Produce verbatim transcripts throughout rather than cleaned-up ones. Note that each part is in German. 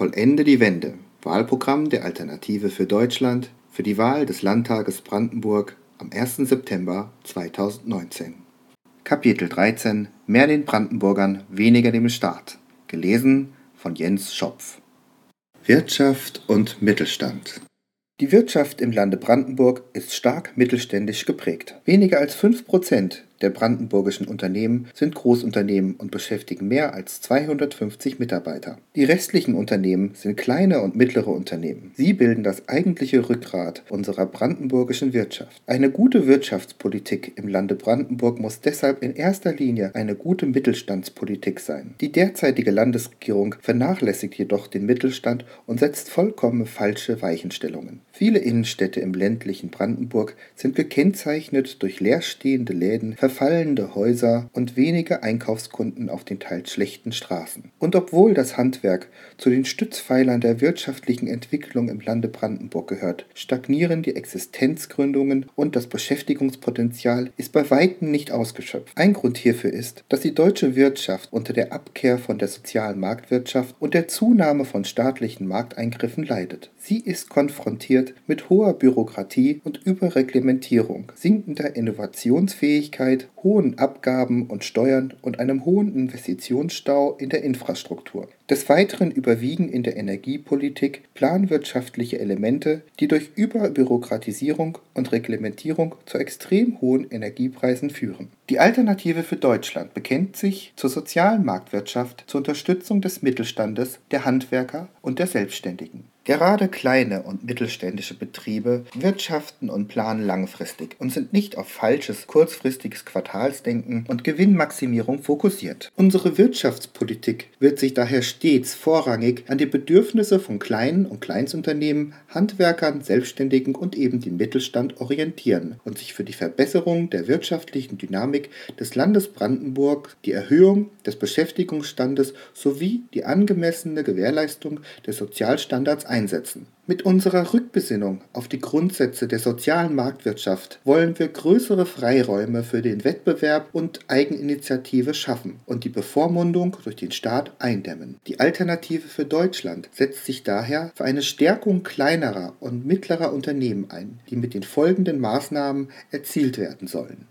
Vollende die Wende. Wahlprogramm der Alternative für Deutschland für die Wahl des Landtages Brandenburg am ersten September zweitausendneunzehn. Kapitel dreizehn: Mehr den Brandenburgern, weniger dem Staat. Gelesen von Jens Schopf. Wirtschaft und Mittelstand. Die Wirtschaft im Lande Brandenburg ist stark mittelständisch geprägt. Weniger als fünf Prozent der brandenburgischen Unternehmen sind Großunternehmen und beschäftigen mehr als zweihundertfünfzig Mitarbeiter. Die restlichen Unternehmen sind kleine und mittlere Unternehmen. Sie bilden das eigentliche Rückgrat unserer brandenburgischen Wirtschaft. Eine gute Wirtschaftspolitik im Lande Brandenburg muss deshalb in erster Linie eine gute Mittelstandspolitik sein. Die derzeitige Landesregierung vernachlässigt jedoch den Mittelstand und setzt vollkommen falsche Weichenstellungen. Viele Innenstädte im ländlichen Brandenburg sind gekennzeichnet durch leerstehende Läden, verfallende Häuser und wenige Einkaufskunden auf den teils schlechten Straßen. Und obwohl das Handwerk zu den Stützpfeilern der wirtschaftlichen Entwicklung im Lande Brandenburg gehört, stagnieren die Existenzgründungen und das Beschäftigungspotenzial ist bei weitem nicht ausgeschöpft. Ein Grund hierfür ist, dass die deutsche Wirtschaft unter der Abkehr von der sozialen Marktwirtschaft und der Zunahme von staatlichen Markteingriffen leidet. Sie ist konfrontiert mit hoher Bürokratie und Überreglementierung, sinkender Innovationsfähigkeit, hohen Abgaben und Steuern und einem hohen Investitionsstau in der Infrastruktur. Des Weiteren überwiegen in der Energiepolitik planwirtschaftliche Elemente, die durch Überbürokratisierung und Reglementierung zu extrem hohen Energiepreisen führen. Die Alternative für Deutschland bekennt sich zur sozialen Marktwirtschaft, zur Unterstützung des Mittelstandes, der Handwerker und der Selbstständigen. Gerade kleine und mittelständische Betriebe wirtschaften und planen langfristig und sind nicht auf falsches, kurzfristiges Quartalsdenken und Gewinnmaximierung fokussiert. Unsere Wirtschaftspolitik wird sich daher stets vorrangig an die Bedürfnisse von kleinen und Kleinstunternehmen, Handwerkern, Selbstständigen und eben dem Mittelstand orientieren und sich für die Verbesserung der wirtschaftlichen Dynamik des Landes Brandenburg, die Erhöhung des Beschäftigungsstandes sowie die angemessene Gewährleistung des Sozialstandards einsetzen. Mit unserer Rückbesinnung auf die Grundsätze der sozialen Marktwirtschaft wollen wir größere Freiräume für den Wettbewerb und Eigeninitiative schaffen und die Bevormundung durch den Staat eindämmen. Die Alternative für Deutschland setzt sich daher für eine Stärkung kleinerer und mittlerer Unternehmen ein, die mit den folgenden Maßnahmen erzielt werden sollen.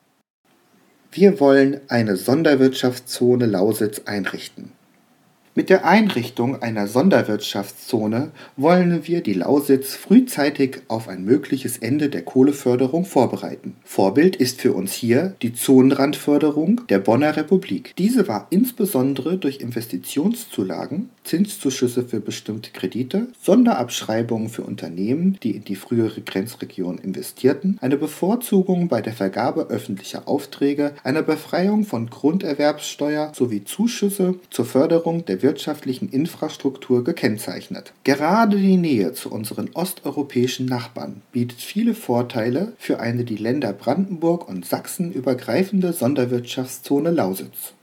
Wir wollen eine Sonderwirtschaftszone Lausitz einrichten. Mit der Einrichtung einer Sonderwirtschaftszone wollen wir die Lausitz frühzeitig auf ein mögliches Ende der Kohleförderung vorbereiten. Vorbild ist für uns hier die Zonenrandförderung der Bonner Republik. Diese war insbesondere durch Investitionszulagen, Zinszuschüsse für bestimmte Kredite, Sonderabschreibungen für Unternehmen, die in die frühere Grenzregion investierten, eine Bevorzugung bei der Vergabe öffentlicher Aufträge, eine Befreiung von Grunderwerbssteuer sowie Zuschüsse zur Förderung der wirtschaftlichen Infrastruktur gekennzeichnet. Gerade die Nähe zu unseren osteuropäischen Nachbarn bietet viele Vorteile für eine die Länder Brandenburg und Sachsen übergreifende Sonderwirtschaftszone Lausitz.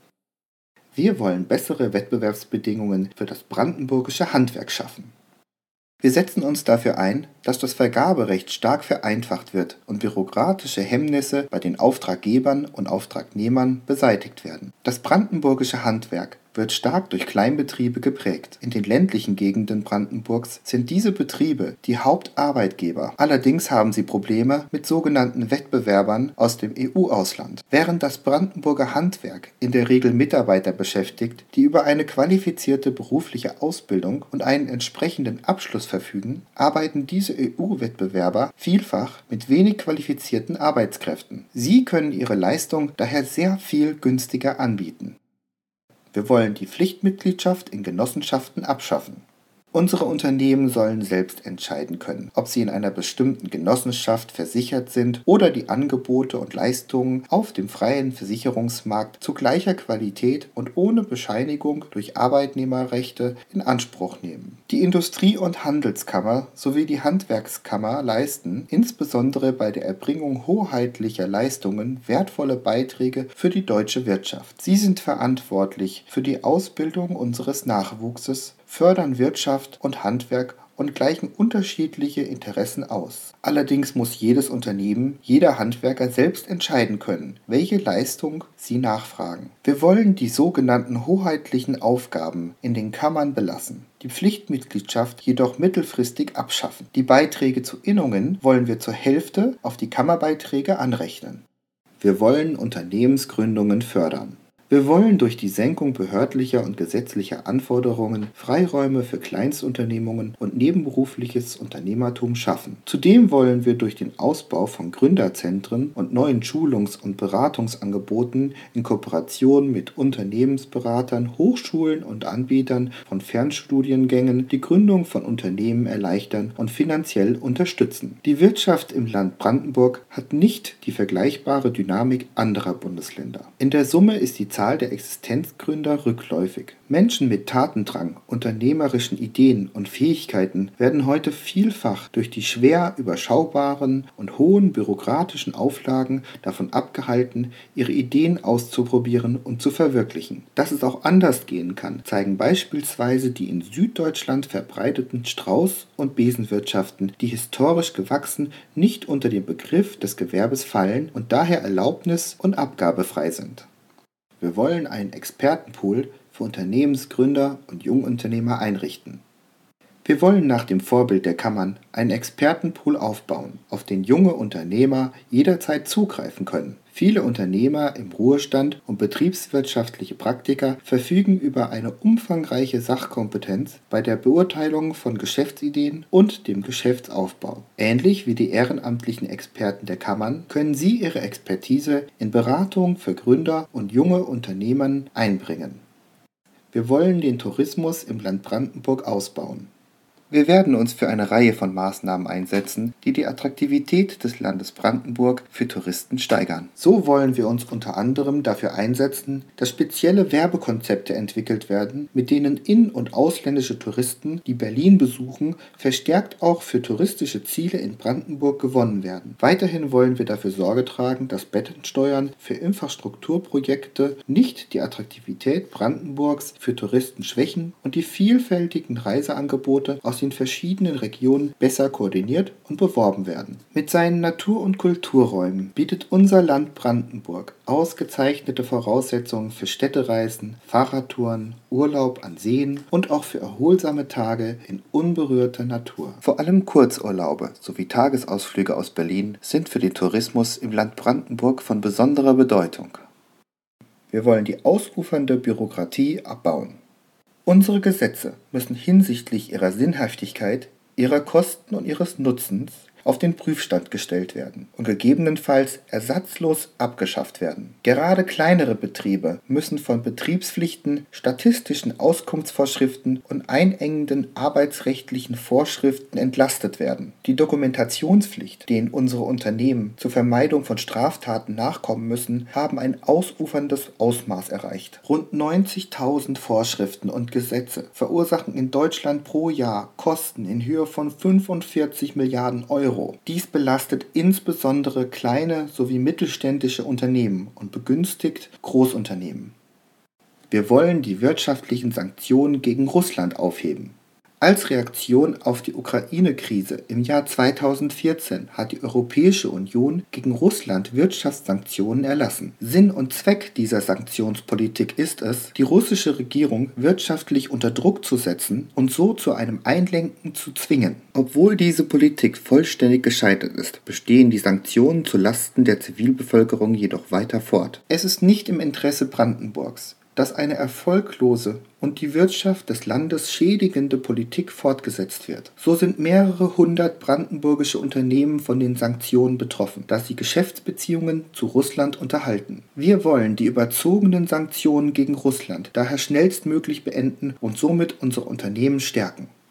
Wir wollen bessere Wettbewerbsbedingungen für das brandenburgische Handwerk schaffen. Wir setzen uns dafür ein, dass das Vergaberecht stark vereinfacht wird und bürokratische Hemmnisse bei den Auftraggebern und Auftragnehmern beseitigt werden. Das brandenburgische Handwerk wird stark durch Kleinbetriebe geprägt. In den ländlichen Gegenden Brandenburgs sind diese Betriebe die Hauptarbeitgeber. Allerdings haben sie Probleme mit sogenannten Wettbewerbern aus dem E U-Ausland. Während das Brandenburger Handwerk in der Regel Mitarbeiter beschäftigt, die über eine qualifizierte berufliche Ausbildung und einen entsprechenden Abschluss verfügen, arbeiten diese E U-Wettbewerber vielfach mit wenig qualifizierten Arbeitskräften. Sie können ihre Leistung daher sehr viel günstiger anbieten. Wir wollen die Pflichtmitgliedschaft in Genossenschaften abschaffen. Unsere Unternehmen sollen selbst entscheiden können, ob sie in einer bestimmten Genossenschaft versichert sind oder die Angebote und Leistungen auf dem freien Versicherungsmarkt zu gleicher Qualität und ohne Bescheinigung durch Arbeitnehmerrechte in Anspruch nehmen. Die Industrie- und Handelskammer sowie die Handwerkskammer leisten, insbesondere bei der Erbringung hoheitlicher Leistungen, wertvolle Beiträge für die deutsche Wirtschaft. Sie sind verantwortlich für die Ausbildung unseres Nachwuchses, fördern Wirtschaft und Handwerk und gleichen unterschiedliche Interessen aus. Allerdings muss jedes Unternehmen, jeder Handwerker selbst entscheiden können, welche Leistung sie nachfragen. Wir wollen die sogenannten hoheitlichen Aufgaben in den Kammern belassen, die Pflichtmitgliedschaft jedoch mittelfristig abschaffen. Die Beiträge zu Innungen wollen wir zur Hälfte auf die Kammerbeiträge anrechnen. Wir wollen Unternehmensgründungen fördern. Wir wollen durch die Senkung behördlicher und gesetzlicher Anforderungen Freiräume für Kleinstunternehmungen und nebenberufliches Unternehmertum schaffen. Zudem wollen wir durch den Ausbau von Gründerzentren und neuen Schulungs- und Beratungsangeboten in Kooperation mit Unternehmensberatern, Hochschulen und Anbietern von Fernstudiengängen die Gründung von Unternehmen erleichtern und finanziell unterstützen. Die Wirtschaft im Land Brandenburg hat nicht die vergleichbare Dynamik anderer Bundesländer. In der Summe ist die Zahl der Existenzgründer rückläufig. Menschen mit Tatendrang, unternehmerischen Ideen und Fähigkeiten werden heute vielfach durch die schwer überschaubaren und hohen bürokratischen Auflagen davon abgehalten, ihre Ideen auszuprobieren und zu verwirklichen. Dass es auch anders gehen kann, zeigen beispielsweise die in Süddeutschland verbreiteten Strauß- und Besenwirtschaften, die historisch gewachsen nicht unter den Begriff des Gewerbes fallen und daher erlaubnis- und abgabefrei sind. Wir wollen einen Expertenpool für Unternehmensgründer und Jungunternehmer einrichten. Wir wollen nach dem Vorbild der Kammern einen Expertenpool aufbauen, auf den junge Unternehmer jederzeit zugreifen können. Viele Unternehmer im Ruhestand und betriebswirtschaftliche Praktiker verfügen über eine umfangreiche Sachkompetenz bei der Beurteilung von Geschäftsideen und dem Geschäftsaufbau. Ähnlich wie die ehrenamtlichen Experten der Kammern können sie ihre Expertise in Beratung für Gründer und junge Unternehmen einbringen. Wir wollen den Tourismus im Land Brandenburg ausbauen. Wir werden uns für eine Reihe von Maßnahmen einsetzen, die die Attraktivität des Landes Brandenburg für Touristen steigern. So wollen wir uns unter anderem dafür einsetzen, dass spezielle Werbekonzepte entwickelt werden, mit denen in- und ausländische Touristen, die Berlin besuchen, verstärkt auch für touristische Ziele in Brandenburg gewonnen werden. Weiterhin wollen wir dafür Sorge tragen, dass Bettensteuern für Infrastrukturprojekte nicht die Attraktivität Brandenburgs für Touristen schwächen und die vielfältigen Reiseangebote aus den verschiedenen Regionen besser koordiniert und beworben werden. Mit seinen Natur- und Kulturräumen bietet unser Land Brandenburg ausgezeichnete Voraussetzungen für Städtereisen, Fahrradtouren, Urlaub an Seen und auch für erholsame Tage in unberührter Natur. Vor allem Kurzurlaube sowie Tagesausflüge aus Berlin sind für den Tourismus im Land Brandenburg von besonderer Bedeutung. Wir wollen die ausufernde Bürokratie abbauen. Unsere Gesetze müssen hinsichtlich ihrer Sinnhaftigkeit, ihrer Kosten und ihres Nutzens auf den Prüfstand gestellt werden und gegebenenfalls ersatzlos abgeschafft werden. Gerade kleinere Betriebe müssen von Betriebspflichten, statistischen Auskunftsvorschriften und einengenden arbeitsrechtlichen Vorschriften entlastet werden. Die Dokumentationspflicht, denen unsere Unternehmen zur Vermeidung von Straftaten nachkommen müssen, haben ein ausuferndes Ausmaß erreicht. Rund neunzigtausend Vorschriften und Gesetze verursachen in Deutschland pro Jahr Kosten in Höhe von fünfundvierzig Milliarden Euro. Dies belastet insbesondere kleine sowie mittelständische Unternehmen und begünstigt Großunternehmen. Wir wollen die wirtschaftlichen Sanktionen gegen Russland aufheben. Als Reaktion auf die Ukraine-Krise im Jahr zweitausendvierzehn hat die Europäische Union gegen Russland Wirtschaftssanktionen erlassen. Sinn und Zweck dieser Sanktionspolitik ist es, die russische Regierung wirtschaftlich unter Druck zu setzen und so zu einem Einlenken zu zwingen. Obwohl diese Politik vollständig gescheitert ist, bestehen die Sanktionen zu Lasten der Zivilbevölkerung jedoch weiter fort. Es ist nicht im Interesse Brandenburgs, dass eine erfolglose und die Wirtschaft des Landes schädigende Politik fortgesetzt wird. So sind mehrere hundert brandenburgische Unternehmen von den Sanktionen betroffen, da sie Geschäftsbeziehungen zu Russland unterhalten. Wir wollen die überzogenen Sanktionen gegen Russland daher schnellstmöglich beenden und somit unsere Unternehmen stärken.